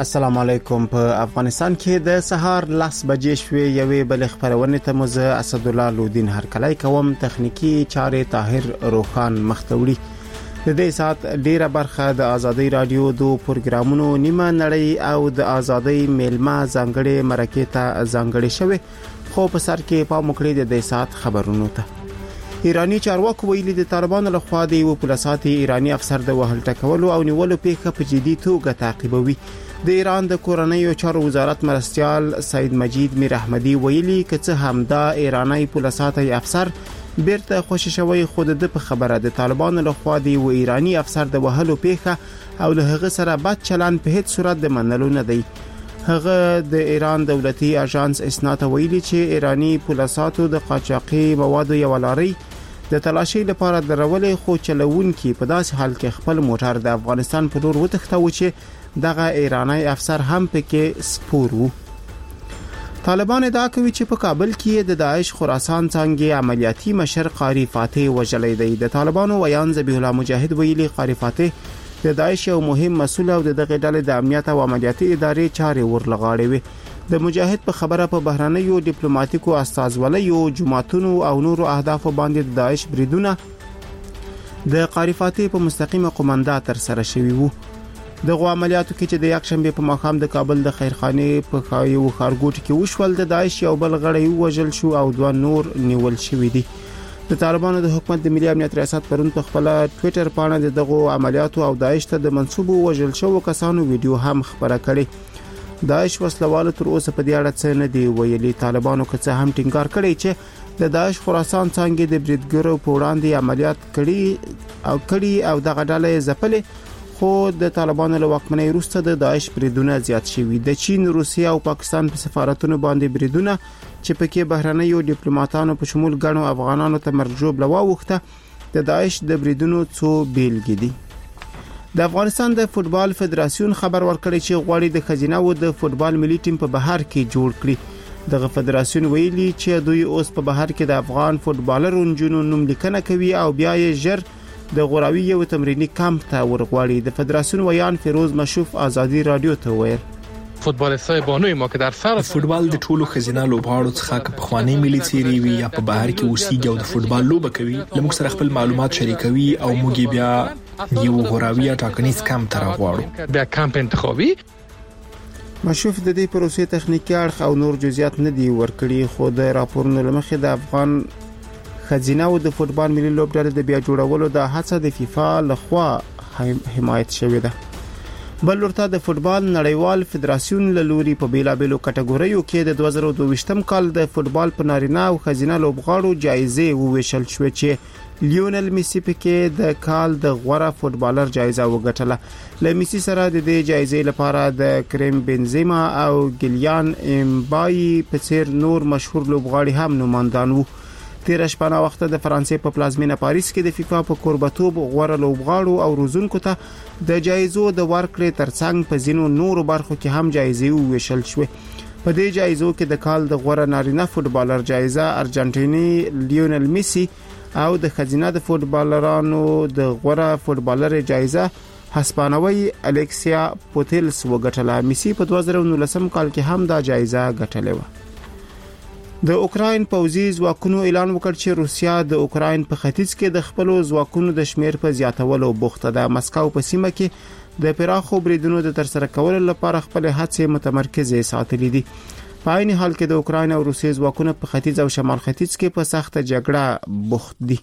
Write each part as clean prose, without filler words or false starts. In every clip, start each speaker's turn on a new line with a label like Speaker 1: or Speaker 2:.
Speaker 1: السلام علیکم. په افغانستان کې د سهار 10 بجې شوې یوې بل خبرونه ته مزه اسد الله لودین هرکلای کوم تخنیکی چارې طاهر روخان مختوړي. د دې سات ډیره برخه د ازادي رادیو دو پروګرامونو نیمه نړۍ او د ازادي میلمه ځانګړي مرکه ته ځانګړي شوی، خو په سر کې په مکړې د دې سات خبرونو ته ایرانی چارواکو ویلي د طالبانو لخوا د یو پولیساتي ایرانی افسر د وهل ټکولو او نیولو پیښه په جدي توګه تعقیبوي. د ایران د کورنیو چارو وزارت مرستيال سید مجید میر احمدی ویلي کڅه همدا ایرانی پولیساتي افسر بیرته خوشی شوی خود د په خبره د طالبانو لخوا د یو ایرانی افسر د وهلو پیښه او له هغه سره بد چلند په هیڅ صورت د منلو نه دی. هغه د ایران دولتي اژانس اسنا ته ویلي چې ایرانی پولیساتو د قاچاقي موادو یو لاري د تلاشي لپاره درولې، خو چلوونکي په داسې حال کې خپل موټر د افغانستان په لور وتښتاو چې دغه ایرانی افسر هم پکې سپور وو. طالبان ادعا کوي چې په کابل کې د داعش خراسان څنګه عملیاتي مشر قاری فاتح وجلې دی. د طالبانو ویان ذبیح الله مجاهد ویلي قاری فاتح د داعش یو مهم مسؤل او دغه ډلې د امنیت او عملیاتي ادارې چارې ورلغاړي وي. د مجاهد په خبره په بهرانيو ډیپلوماټیکو استازولیو جماعتونو او نورو اهداف باندې د داعش بریدونه د قاری فاتح په مستقیمه قومنده تر سره شوی وو. دغه عملیاتو کې چې د یک شنبه په ماښام د کابل د خیرخانه په خایو خارګوټ کې وشول، د داعش یو بل غړی وژل شو او دوه نور نیول شوی دي. د طالبانو د حکومت د ملي امنیت ریاست پرون په خپل ټوئیټر باندې دغه عملیاتو او داعش ته د منسوبو وژل شو کسانو ویډیو هم خبره کړي. داعش وسلوال تر اوسه په دې اړه څه نه دی ویلي. طالبانو که څه هم ټینګار کړي چې د داعش خراسان څنګه د بریدګرو په وړاندې عملیات کړي او دغه ډلې ځپلې، خو د طالبانو له واکمنۍ وروسته د داعش بریدونه زیات شوي. د چین، روسیه او پاکستان په سفارتونو باندې بریدونه چې پکې بهرنیو ډیپلوماټانو په شمول غنو افغانانو ته مرجوب لواوخته د داعش د بریدونو څو بیلګې دي. د افغانستان د فوتبال فدراسیون خبر ورکړی چې غواړي د خزینه و د فوتبال ملي ټیم په بهر کې جوړ کړي. دغه فدراسیون ویلي چې دوی اوس په بهر کې د افغان فوتبالرونو جنونو نوم لیکنه کوي او بیا یې ژر د غوراوي یو تمرینی کمپ ته ورغواړي. د فدراسیون ویان فیروز مشوف ازادي رادیو ته ویل
Speaker 2: فوتبالیستای بانوی ما که در سر
Speaker 3: فوتبال د ټولو خزینه لوبغاړو څخه په خواني ملي سیری وي یا په بهر کې اوسېږي او د فوتبال لوبه کوي، لموږ سره خپل معلومات شریکوي او موږ بیا یو غوراوي ټاکنیز کمپ ته راغواړو.
Speaker 2: بیا کمپ انتخابي
Speaker 1: مشوف د دې پروسې تخنیکی اړخ او نور جزئیات نه دی ورکړي، خو د راپورونو لمخې د افغان خزینه او د فوتبال ملي لوبډلې د بیا جوړولو د هڅه د فیفا لخوا حمایت شوې ده. بل ورته د فوتبال نړیوال فدراسیون له لوري په بیلابېلو کټګوریو کې د 2022م کال د فوتبال په نارینه او خزینه لوبغاړو جایزې وویشل شوې چې لیونل میسی پکې د کال د غوره فوتبالر جایزه وګټله. له میسی سره د دې جایزې لپاره د کریم بنزیما او ګلیان امبای په څیر نور مشهور لوبغاړي هم نوماندان وو. تیر شپه وخت د فرانسې په پلازمینه پاریس کې د فیفا په کوربتوب غوړه لوبغاړو او روزونکو ته د جایزو د ورکړې ترڅنګ په ځینو نورو برخو کې هم جایزې وویشل شوې. په دې جایزو کې د کال د غوړه نارینه فوتبالر جایزه ارجنټینی لیونل میسی او د خزینه د فوتبالرانو د غوړه فوتبالر جایزه هسپانوي الکسیا پوتلس وګټله. میسی په 2019 کال کې هم دا جایزه ګټلې و. د اوکراین پوځي ځواکونو اعلان وکړ چې روسیا د اوکراین په ختیځ کې د خپل ځواکونو د شمیر په زیاتولو بوخته ده. مسکو په سیمه کې د پراخو بریدونو د ترسره کولو لپاره خپل هڅې متمرکزه ساتلې دي. په عین حال کې د اوکراین او روسیې ځواکونه په ختیځ او شمال ختیځ کې په سخته جګړه بوخت دي.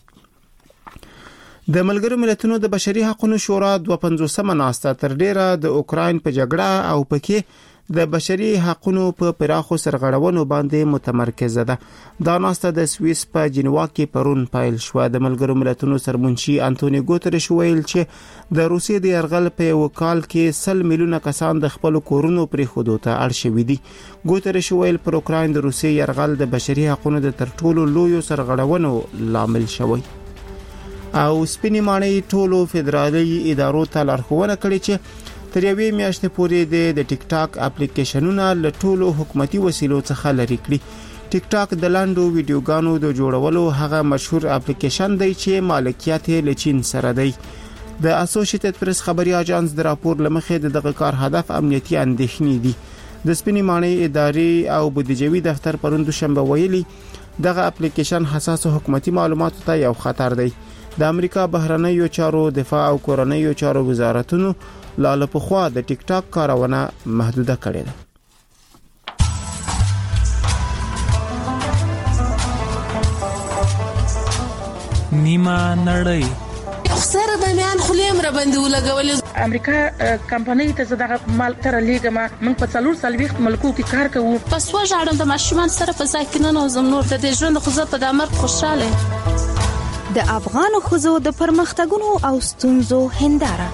Speaker 1: د ملګرو ملتونو د بشري حقوقو شورا 250مه ناسته تر ډیره د اوکراین په جګړه او پکې د بشري حقوقو په پراخو سرغړونو باندې متمرکزه ده. دا ناسته د سویس په جنیوا کې پرون پیل شو. د ملګرو ملتونو سرمنشي انټونی ګوتریش ویل چې د روسیې د يرغل په وکال کې 100 میلیونه کسان د خپل کورونو پرې خودو ته اړ شوي دي. ګوتریش ویل پر اوکراین د روسیې يرغل د بشري حقوقو د ترټولو لویو سرغړونو لامل شوی. او سپینې ماڼۍ ټولو فدرالي ادارو ته لارښوونه کړې چې تر یوې میاشتې پورې د ټیک ټاک اپلیکیشنونه له ټولو حکومتي وسیلو څخه لرې کړي. ټیک ټاک د لاندو ویډیوګانو د جوړولو هغه مشهور اپلیکیشن دی چې مالکیت یې له چین سره دی. د اسوسییټډ پریس خبري اژانس د راپور لمخې دغه کار هدف امنیتي اندېښنې دي. د سپینې ماڼۍ اداري او بودیجوي دفتر پروند شنبه ویلي دغه اپلیکیشن حساس حکومتي معلوماتو ته یو خطر دی. د امریکا بهرنیو چارو دفاع او کورنیو چارو وزارتونو لاله پخوا د ټیک ټاک کارونه محدوده کړې ده.
Speaker 4: نیمه نړۍ
Speaker 5: سره د میان خلیم را باندې ولګولې.
Speaker 6: امریکا کمپنۍ ته زړه مال تر لیګما موږ په 4 ملکو کې کار کوو.
Speaker 5: پس وژاړم د ماشومان سره په ځای کې نه نوزم نور د ژوند خو زه په دمر خوشاله.
Speaker 7: د افغان خزو د پرمختګونو او ستونزو هنداره.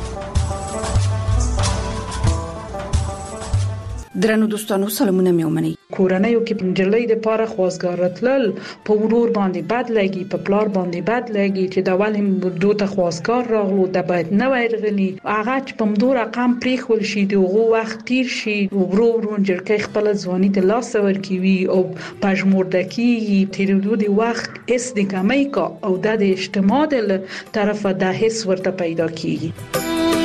Speaker 8: درنو دوستانو سلامونه مې ومني.
Speaker 6: کورنیو کې نجلۍ د پاره خوازګار راتلل په ورور باندې بد لګي، په پلار باندې بد لګي چې د ولې دوته خوازګار راغلو د باید نه وایرغلي هغه چې په مدور رقم پریخول شي دغه وخت تیر شي ورور جړکې خپل ځواني د لاس ورکوي او پژموردکی تیرودو د وخت اس د کمای کا او د اجتماع د طرفه د حس ورته پیدا کیږي.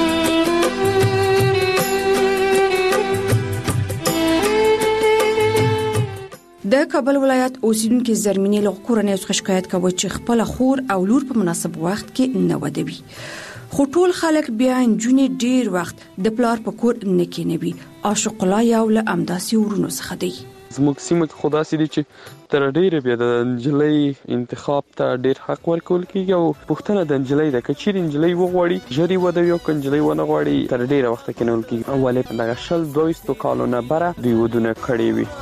Speaker 8: د کابل ولایت اوسیدونکو زرمینی له کورنۍ څخه شکایت کوي چې خپل خور او لور په مناسب وخت کې نه ودوي. خو ټول خلک بیا انجونې ډیر وخت د پلار په کور نه کېنوي. عاشق الله یو له امداسي ورونو څخه دی.
Speaker 9: زموږ سیمه کې خدا سي دي چې تر ډیره بیا د انجلۍ انتخاب ته ډیر حق ورکول کیږي او پښتنه د انجلۍ د کچیر انجلۍ وغوړي جری وده یو کنجلۍ ونه غوړي تر ډیره وخت کې نول کیږي. اوله په دغه شل 200 کالونه بره دی ودونه کړی وي.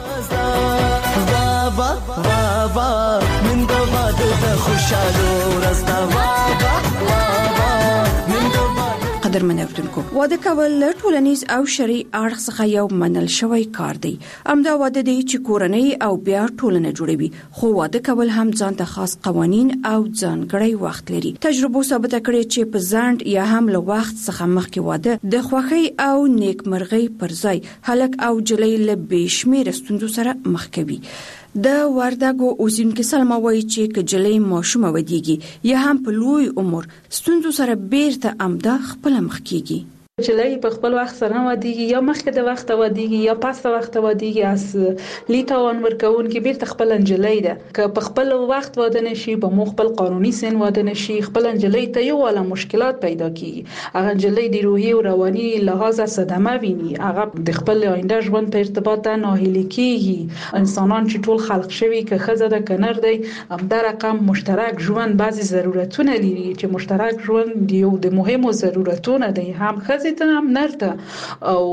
Speaker 9: بابا بابا من بعد د خوشاله راستا بابا بابا من قدر منوتونکو واده کول ټولنیز او شرعي اړخ څخه یو منل شوی کار دی. امدا واده دی چې کورنۍ او بیا ټولنه جوړوي. خو واده کول هم ځان ته خاص قوانين او ځانګړی وخت لري. تجربه ثابت کړي چې په ځاند یا هم له وخت څخه مخکې واده د خوخي او نیکمرغي پر ځای هلک او جلۍ له بشمیر ستوندو سره مخ کوي. د وردګو اوسیدونکو سلموي چې کجلې ماشومه ودیږي یا هم په لوی عمر ستوندو سره بیرته امدا خپل مخ کیږي.
Speaker 6: چلای په خپل وخت سره ودیږي یا مخکې د وخت ودیږي یا پاس د وخت ودیږي اس لیتاون ورکون کې بیرته خپل انجلۍ ده که په خپل وخت واده نشي په مخ خپل قانوني سن واده نشي خپل انجلۍ ته یو ولا مشکلات پیدا کیږي. هغه انجلۍ د روحي او رواني لحاظ صدمه ویني. هغه د خپل آینده ژوند په ارتباط نه هیله کیږي. انسانان چې ټول خلق شوي که خزه د کنر دی هم د رقم مشترک ژوند بعضي ضرورتونه لري چې مشترک ژوند یو د مهمو ضرورتونه دی. هم خزه ته هم نرته او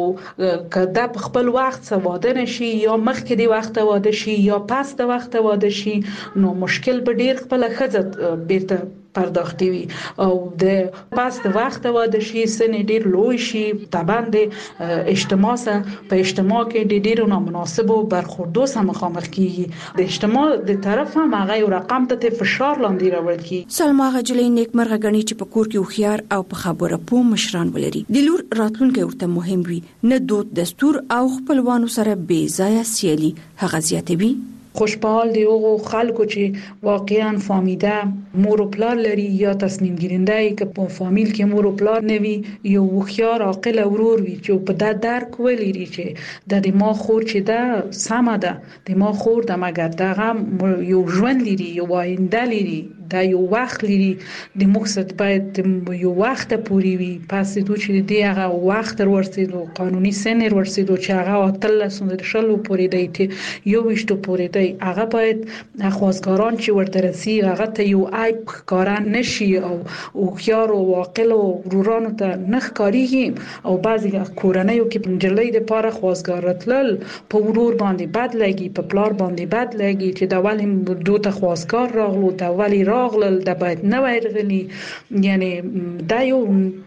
Speaker 6: کدا په خپل وخت واده نشي یا مخکې د وخت واده شي یا پس د وخت واده شي نو مشکل به ډیر خپل خزه بیرته پرداختی وي او د پس د وخت واده شي سن ډیر لوی شي طبعا د اجتماع سره په اجتماع کې د ډیرو نامناسبو برخوردو سره مخامخ کیږي. د اجتماع د طرف هم هغه یو رقم ته فشار لاندې راوړل کی.
Speaker 8: سلما غجلې نیکمرغه غني چې په کور کې خوخيار او په خبره پوه مشران ولري. د لور راتلونکي ورته مهم وي نه دود دستور او خپلوانو سره بې ځای سیالي هغه زیاتوي.
Speaker 6: خوشحال دی او خلکو چې واقعا فامیده مور او پلار لري یا تصمیم گیرنده که په فامیل کې مور او پلار نوي یو خوخيار عاقل ورور وي چې په د درک ولري چې د ما خور چې دا سم ده د ما خور د مګر دغه یو ژوند لري یو آینده لري دا یو وخت لري د مقصد باید یو وخت پوری وي پس دوی چې دی هغه وخت ورسېدو قانوني سن ورسېدو چې هغه تل سند شلو پوری دی یو وشتو پوری دی هغه باید خوازګاران چې ورته رسی هغه ته یو عیب کاران نشي او خيار او واقل او ورورانو ته نخ کاریږي او بعضی کورنیو کې پنجلې د پاره خوازګار راتلل په ورور باندې بد لګي په پلار باندې بد لګي چې دا ولې دوته خوازګار راغلو دا ولې راغلل دا باید نه وایرغلي یعنی دا یو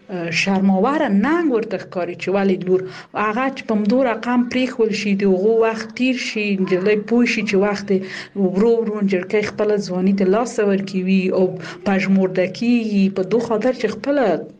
Speaker 6: شرماور ننګ ورته ښکاري چې ولې لور هغه چې په مدور رقم پریخول شي دغه وخت تیر شي جلې پوه شي چې وخت ورو جړکې خپل ځواني د لاس ورکوي او پژموردکی په دوه خاطر چې خپل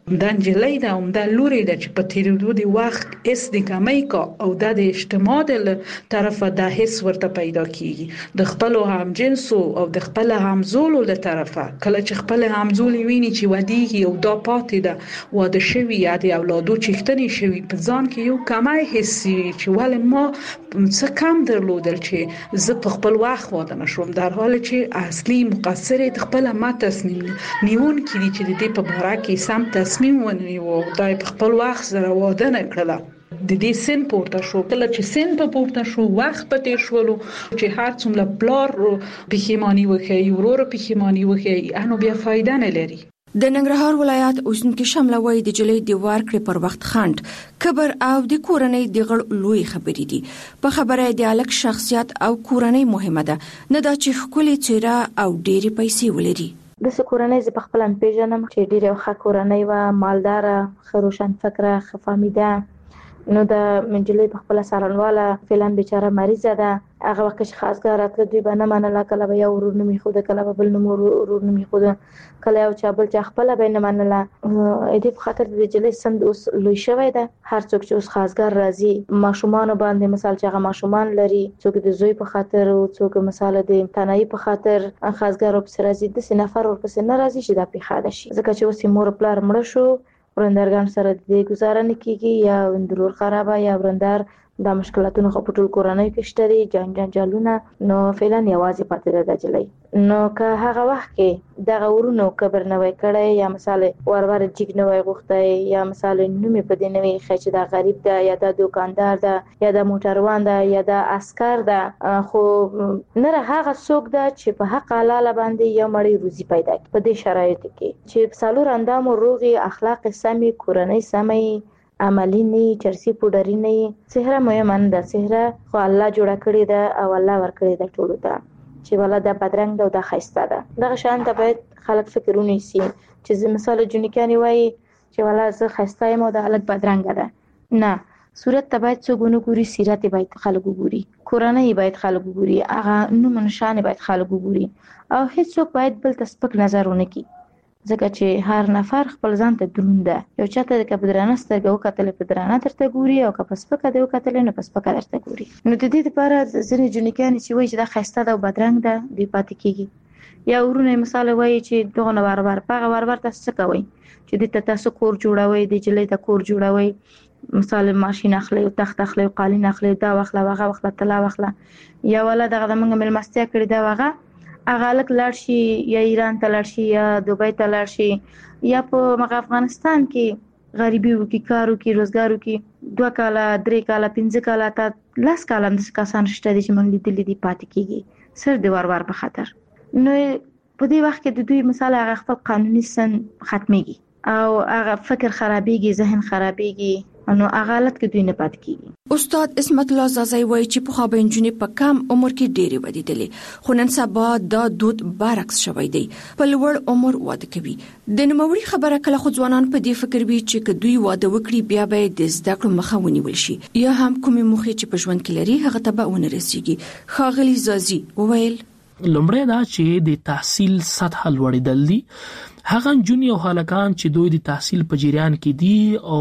Speaker 6: د انجلۍ د عمده لوري د چې په تیریدو دی وخت اس د کمی کا او د اجتماع د طرفه د حس ورته پیدا کیږي د خپل همجنسو او د خپل همزولو له طرفه کله چې خپل همزولي ویني چې ودیږي او دا پاتې ده واده شوی یا د اولادو چښتنې شوی په ځان کې یو کمای حسي چې ول ما څه کم درلودل چې زه په خپل وخت واده نشوم در حالی چې اصلي مقصر د خپل ما تصمیم نیون کړي چې د دې په باره کې سم تصمیم ونیو دای په خپل وخت سره واده نه کړله د دې سن پورته شو کله چې سن په پورته شو وخت په تیر شولو چې هر څومره بلار پښیمانی وکړي ورور پښیمانی وکړي انو بیا فائدہ نه لري
Speaker 8: د ننګرهار ولایت اوسنکي شملوي د جلې د ورکړې پر وخت خند کبر او د کورنۍ د غړ لوی خبرې دي په خبره د الک شخصیت او کورنۍ مهمه ده نه دا چې خولي چیرې او ډېری پیسې ولري
Speaker 10: د کورنۍ ز په خپل پیژنم چې ډیره ښه کورنۍ و مالدار خروشان فکره خفامیده نو د منجلې په خپل سارنواله فلم بیچاره مریضه ده هغه وخت چې خاصګار راتله دوی به نه منله کله به یو ورور نومي خو کله به بل ورور نومي خو کله یو چا بل چا خپل به نه منله دې په خاطر د جلې سند اوس لوی شوی ده هر څوک چې اوس خاصګار راځي ماشومان باندې مثال چې هغه ماشومان لري څوک د زوی په خاطر او څوک مثال د امتحاني په خاطر خاصګار په راځي د سنفر ورپسې نه راځي چې دا پیښه ده شي ځکه چې اوس مور پلار مړ شو ورندرګان سره د گزارنه کیږي یا وندرور خرابه یا ورندر د مشکلاتونو په ټول کورنۍ کې شته جنجالونه نو فعلا یوازې پاتې ده جلې نو که هغه وخت کې د غورونو کبر نه وای کړی یا مثال ورور جګ نه وای غوښتای یا مثال نومې په دې نه وای خچ د غریب ده یا د دکاندار ده یا د موټروان ده یا د عسكر ده خو نه هغه څوک ده چې په حق حلال باندې یو مړی روزي پیدا کوي په دې شرایطو کې چې څلور اندام روغي اخلاق سمي کورنۍ سمي عملی نه چرسی پودری نه سحر مهمه ده سحر خو الله جوړ کړی ده او الله ور کړی ده ټولو ته چې ولا د بدرنګ ده او د خيسته ده دغه شان ته باید خلک فکرونه سي چې مثال جنکانی وای چې ولا زه خيسته یم او د الګ بدرنګ ده نه صورت ته باید څوګونو ګوري سیرت باید خلک ګوري کورنۍ باید خلک ګوري هغه نو منشان باید خلک ګوري او هیڅوک باید بل تسپک نظر ونه کوي ځکه چې هر نفر خپل ځان ته دروند ده یو چاته د کبدرانه سترګو کتل په درانه ترته ګوري او که پسپکه دی کتل نه پسپکه درته ګوري نو د دې لپاره ځینې جنکان چې وایي چې دا خسته ده او بدرنګ ده دی پاتې کیږي یا ورونه مثال وایي چې دغه نه بار پغه تاسو کوي چې د تاسو کور جوړوي د جلې د کور جوړوي مثال ماشين اخلي او تخت اخلي او قالین اخلي دا واخله واغه واخله تلا واخله یا ولا دغه موږ ملمستیا کړی دا واغه اغالک لارشي یا ایران ته لارشي یا دوبۍ ته لارشي یا په افغانستان کې غریبي وکي کارو کې روزګارو کې 2 کاله 3 کاله 5 کاله تا لاس کاله د کسان شته چې مونږ لیدلې دي پاتې کیږي سر دی ور په خطر نو په دې وخت کې د دوی مثال هغه خپل قانوني سن ختميږي او هغه فکر خرابيږي ذهن خرابيږي نو اغالت کې دوی نه پات کیږي
Speaker 8: استاد اسمت الله زازای وایي چې په خو بنجونی په کم عمر کې ډېری ودیدلې خو نن سبا دا دود برعکس شوی دی په لوړ عمر واده کوي د نوموړي خبره کله خو ځوانان په دې فکر وي چې دوی واده وکړي بیا به د زده کړو مخه ونیول شي یا هم کومې مخې چې په ژوند کې لري هغه ته به ونه رسیږي خاغلی زازي وویل
Speaker 3: لومړی دا چې د تحصیل سطح لوړېدل دي هغه جونی او هلکان چې دوی د تحصیل په جریان کې دي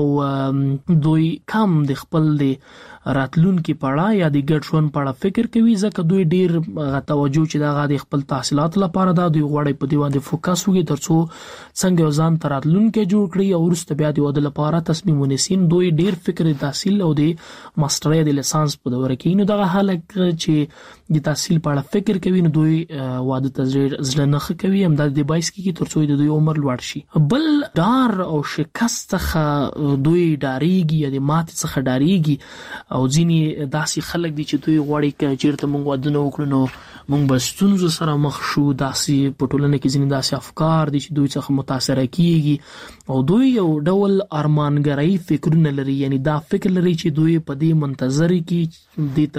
Speaker 3: او دوی کم د خپل د راتلونکو پړه یا د ګډ ژوند پړه فکر کوي ځکه دوی ډیر توجه چې دا د خپل تحصیلات لپاره دا دوی غوړي په دی باندې فوکس وکړي ترڅو څنګه ځان تر راتلونکو جوړ کړي او ورسته بیا د واده لپاره تصمیم ونیسي دوی ډیر فکر د تحصیل او د ماسترۍ د لیسانس په دوره کې نو دا هلک چې د تحصیل په اړه فکر کوي نو دوی واده تزریل ځلنخ کوي هم د 22 کې ترڅو د دوی عمر لوړ شي بل ډار او شکست څخه دوی ډاریږي یا د مات څخه ډاریږي او ځینی داسې خلک دي چې دوی غواړي چې چیرته موږ ودونه وکړو نو موږ به ستونزو سره مخ شو داسې په ټولنه کې ځینی داسې افکار دي چې دوی څخه متاثر کیږي او دوی یو ډول ارمانګرای فکرونه لري یعنی دا فکر لري چې دوی په دې منتظر کې دي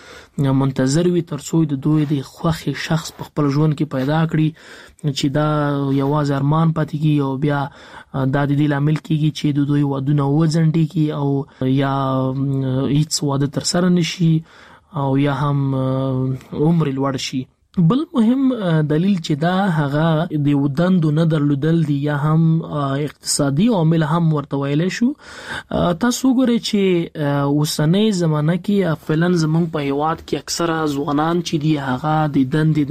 Speaker 3: ته منتظر وي ترڅو د دوی د خوخي شخص په خپل ژوند کې پیدا کړي چې دا یوازې ارمان پاتې کی او بیا دا د دې لامل کیږي چې د دوی ودونه وځنډي کی او یا هیڅ واده تر سره نشي او یا هم عمر لوړ شي بل مهم دلیل چې دا هغه د وداندو نه درلودل دي یا هم اقتصادي عوامل هم ورته ویل شو. تاسو ګورئ چې اوسنۍ زمانه کې فعلا زمونږ په هیواد کې اکثره ځوانان چې دي هغه د دندې